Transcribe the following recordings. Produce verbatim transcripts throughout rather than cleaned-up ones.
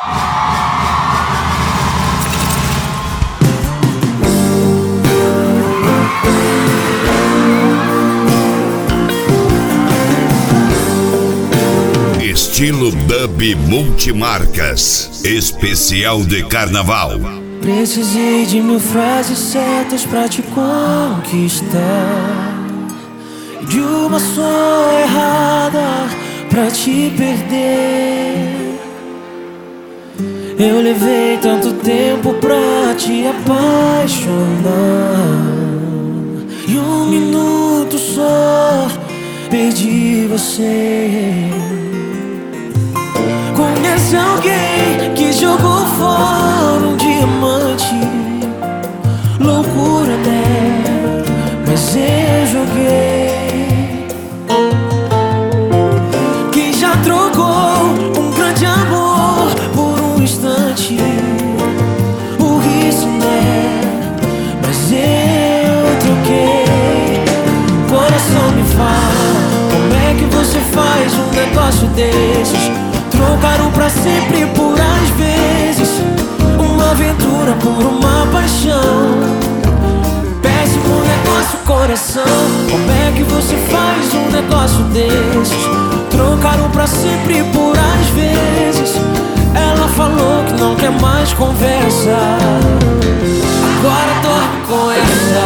Estilo dub multimarcas, especial de carnaval. Precisei de mil frases certas pra te conquistar, de uma só errada pra te perder. Eu levei tanto tempo pra te apaixonar, e um minuto só perdi você. Conhece alguém que jogou fora um diamante? Loucura, né? Mas eu joguei. Quem já trocou um grande amor por um instante? Burrice, né? Mas eu troquei. Coração, me fala, como é que você faz um negócio desses? Trocaram pra sempre por às vezes, uma aventura por uma paixão. Péssimo negócio, coração, como é que você faz um negócio desses? Trocaram pra sempre por às vezes. Ela falou que não quer mais conversa, agora dorme com essa.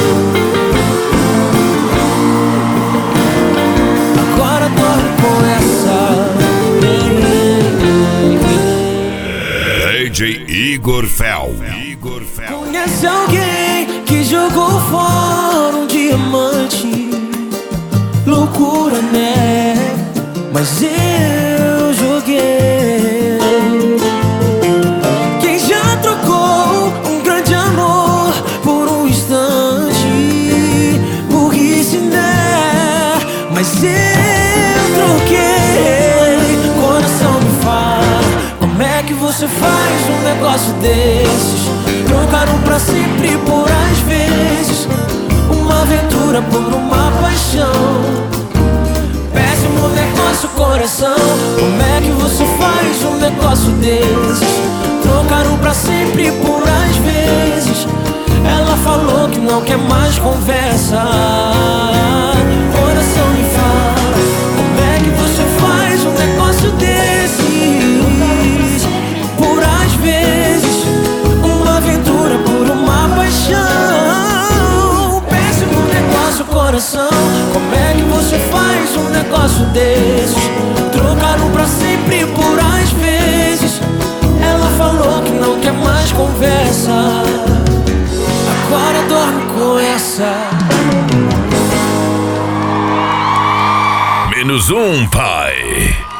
Agora dorme com essa. D J Igor Fel. Conhece alguém que jogou fora um diamante? Loucura, né? Mas eu joguei. Quem já trocou um grande amor por um instante? Burrice, né? Mas eu troquei. Coração, me fala, como é que você faz um negócio desses? Trocaram pra sempre por às vezes, uma aventura por uma paixão. Péssimo negócio, coração, como é que você faz um negócio desses? Trocaram pra sempre por às vezes. Ela falou que não quer mais conversa. Coração, me fala, como é que você faz um negócio desses? Por às vezes, uma aventura por uma paixão. Péssimo negócio, coração, como é que você faz um negócio desses? Trocaram pra sempre por às vezes. Ela falou que não quer mais conversa, agora dorme com essa. Menos um, pai.